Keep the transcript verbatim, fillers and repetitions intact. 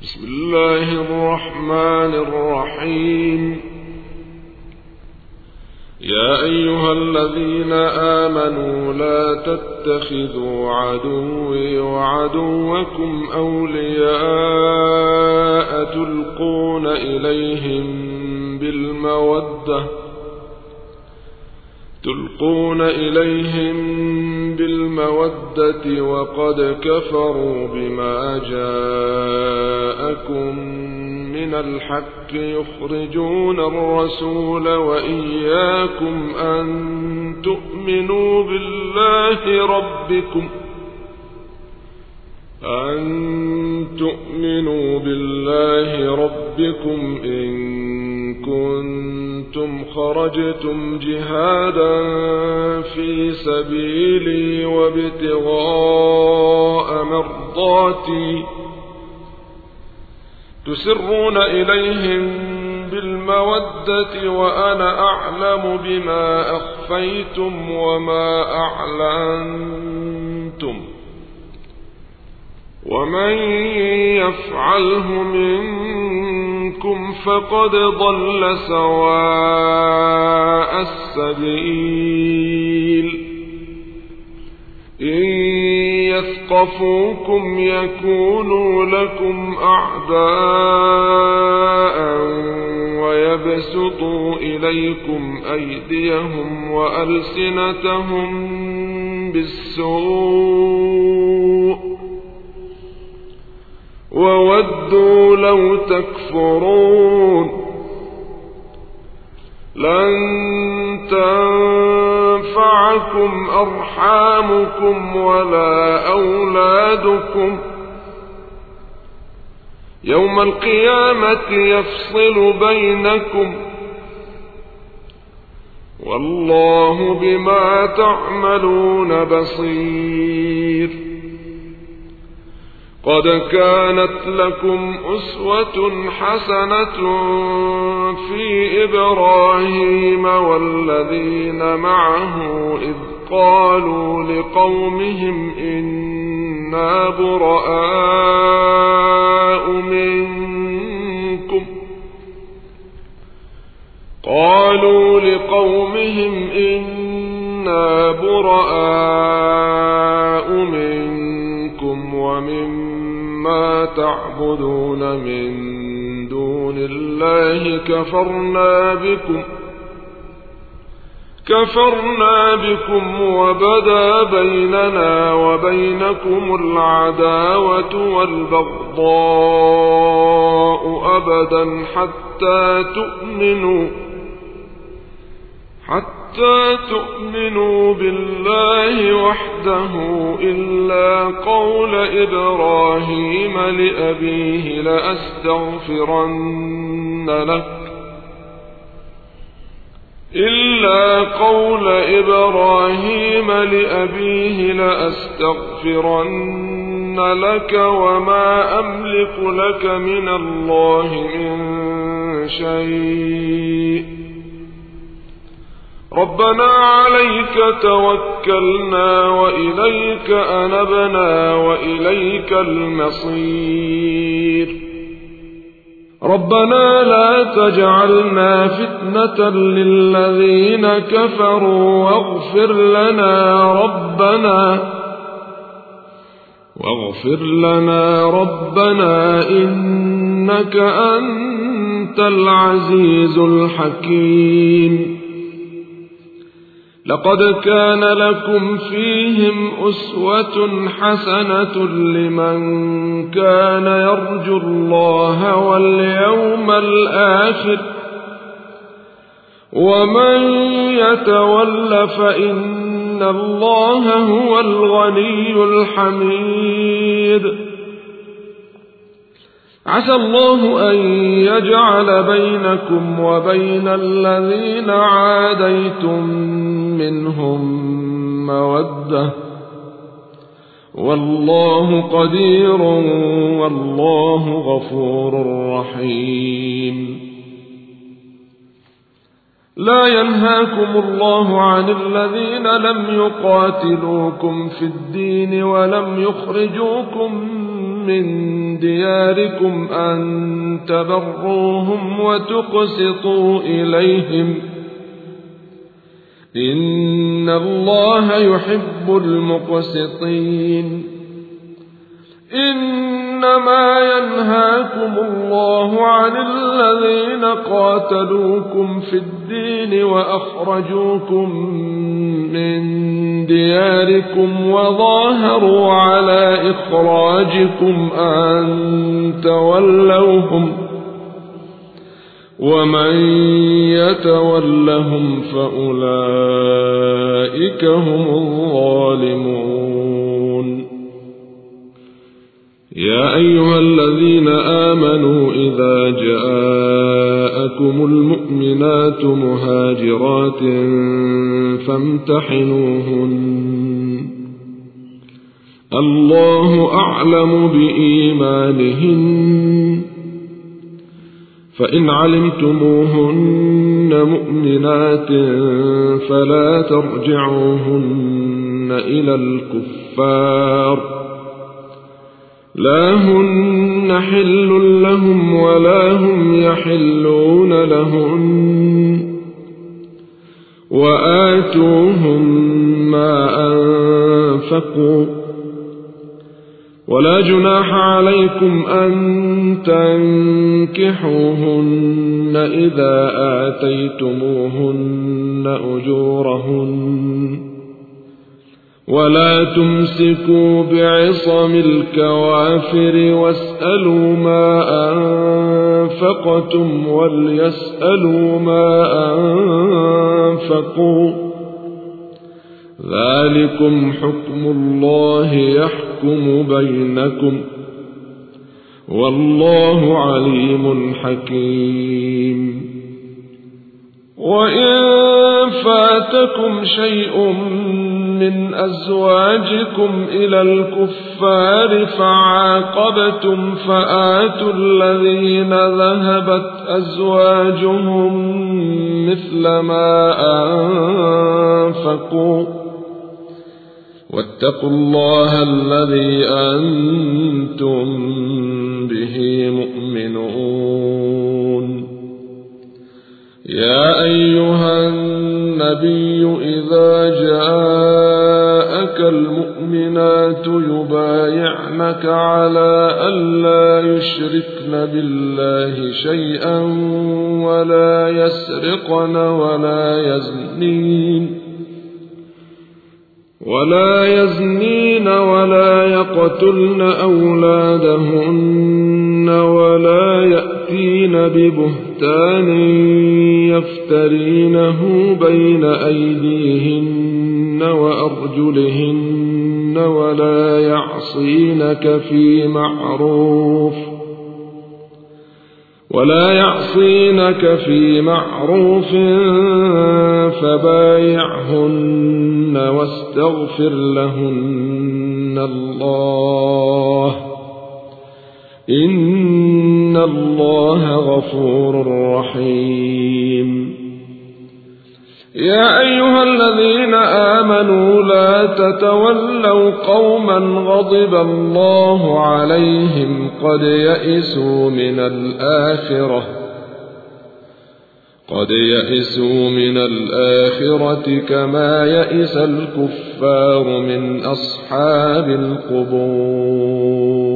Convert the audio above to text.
بسم الله الرحمن الرحيم. يا أيها الذين آمنوا لا تتخذوا عدوي وعدوكم أولياء تلقون إليهم بالمودة تلقون إليهم بالمودة وقد كفروا بما جاءكم من الحق يخرجون الرسول وإياكم أن تؤمنوا بالله ربكم أن تؤمنوا بالله ربكم إن كنتم خرجتم جهادا في سبيلي وابتغاء مرضاتي تسرون إليهم بالمودة وأنا أعلم بما أخفيتم وما أعلنتم ومن يفعله منكم فقد ضل سواء السبيل. إن يثقفوكم يكونوا لكم أعداء ويبسطوا إليكم أيديهم وألسنتهم بالسوء وودوا لو تكفرون. لن تنفعكم أرحامكم ولا أولادكم يوم القيامة يفصل بينكم والله بما تعملون بصير. قد كانت لكم أسوة حسنة في إبراهيم والذين معه إذ قالوا لقومهم إنا براء منكم قالوا لقومهم إنا براء منكم ومن ما تعبدون من دون الله كفرنا بكم كفرنا بكم وبدا بيننا وبينكم العداوة والبغضاء أبدا حتى تؤمنوا حتى تؤمنوا بالله وحده إلا قول إبراهيم لأبيه لأستغفرن لك إلا قول إبراهيم لأبيه لأستغفرن لك وما أملك لك من الله من شيء ربنا عليك توكلنا وإليك أنبنا وإليك المصير. ربنا لا تجعلنا فتنة للذين كفروا واغفر لنا ربنا واغفر لنا ربنا إنك أنت العزيز الحكيم. لقد كان لكم فيهم أسوة حسنة لمن كان يرجو الله واليوم الآخر ومن يتول فإن الله هو الغني الحميد. عسى الله أن يجعل بينكم وبين الذين عاديتم منهم مودة والله قدير والله غفور رحيم. لا ينهاكم الله عن الذين لم يقاتلوكم في الدين ولم يخرجوكم من دياركم أن تبروهم وتقسطوا إليهم إن الله يحب المقسطين إنما ينهاكم الله عن الذين قاتلوكم في الدين وأخرجوكم من دياركم وظاهروا على إخراجكم أن تولوهم ومن يتولهم فأولئك هم الظالمون يا أيها الذين آمنوا إذا جاءكم المؤمنات مهاجرات فامتحنوهن الله أعلم بإيمانهن فإن علمتموهن مؤمنات فلا ترجعوهن إلى الكفار لا هن حل لهم ولا هم يحلون لهن وآتوهم ما أنفقوا ولا جناح عليكم أن تنكحوهن إذا آتيتموهن أجورهن ولا تمسكوا بعصم الكوافر واسألوا ما أنفقتم وليسألوا ما أنفقوا ذلكم حكم الله يحكم بينكم والله عليم حكيم وإن فاتكم شيء من أزواجكم إلى الكفار فعاقبتم فآتوا الذين ذهبت أزواجهم مثل ما أنفقوا واتقوا الله الذي أنتم به مؤمنون يا أيها النبي إذا جاءك المؤمنات يبايعنك على ألا يشركن بالله شيئا ولا يسرقن ولا يزنين ولا يزنين ولا يقتلن أولادهن ولا يأتين ببهتان يفترينه بين أيديهن وأرجلهن ولا يعصينك في معروف ولا يعصينك في معروف فبايعهن واستغفر لهن الله إن الله غفور رحيم يا أيها الذين آمنوا لا تتولوا قوما غضب الله عليهم قد يئسوا من الآخرة قد يئسوا من الآخرة كما يئس الكفار من أصحاب القبور